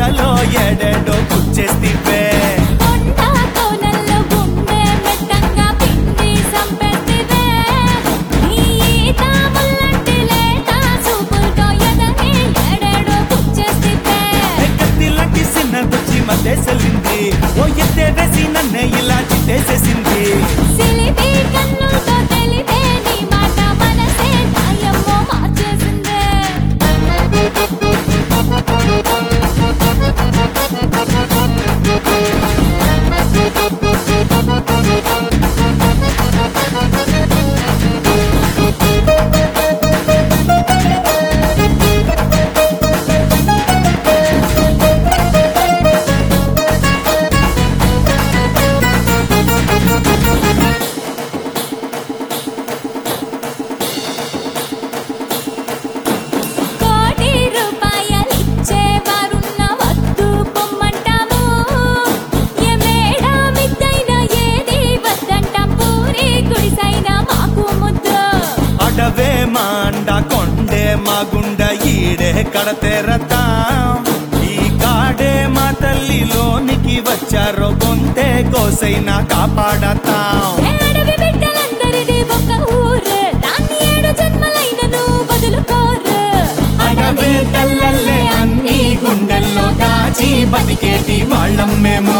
కళ్ళలో ఎడెడో గుచ్చేస్తివే మధ్యసలింది ఓ ఎత్తే వేసి నన్నే ఇలా చిట్టేసేసింది కొండే మా గుండ ఈడే కడతెరతా ఈ కాడే మా తల్లిలోనికి వచ్చారో గొంతే కోసైనా కాపాడతాం అడవే తల్లల్లే అన్ని గుండెల్లో దాచి బతికేటి వాళ్ళం మేము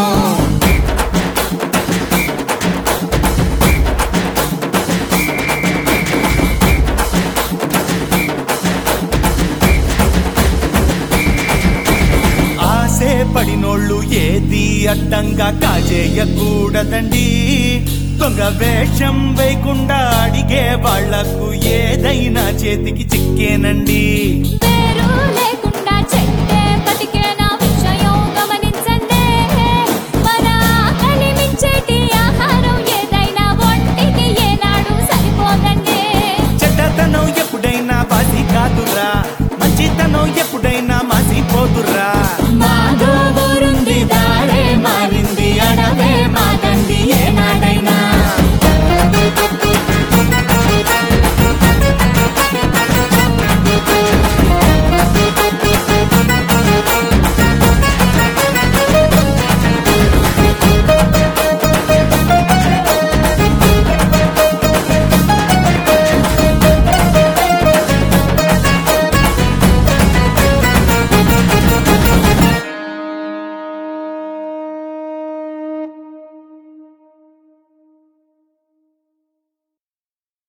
పడినోళ్ళు ఏది అడ్డంగా కాజేయకూడదండి దొంగ వేషం వేయకుండా అడిగే వాళ్లకు ఏదైనా చేతికి చిక్కేనండి చెడ్డతనం ఎప్పుడైనా బాసి కాదురా మంచితనం ఎప్పుడైనా మాసిపోదురా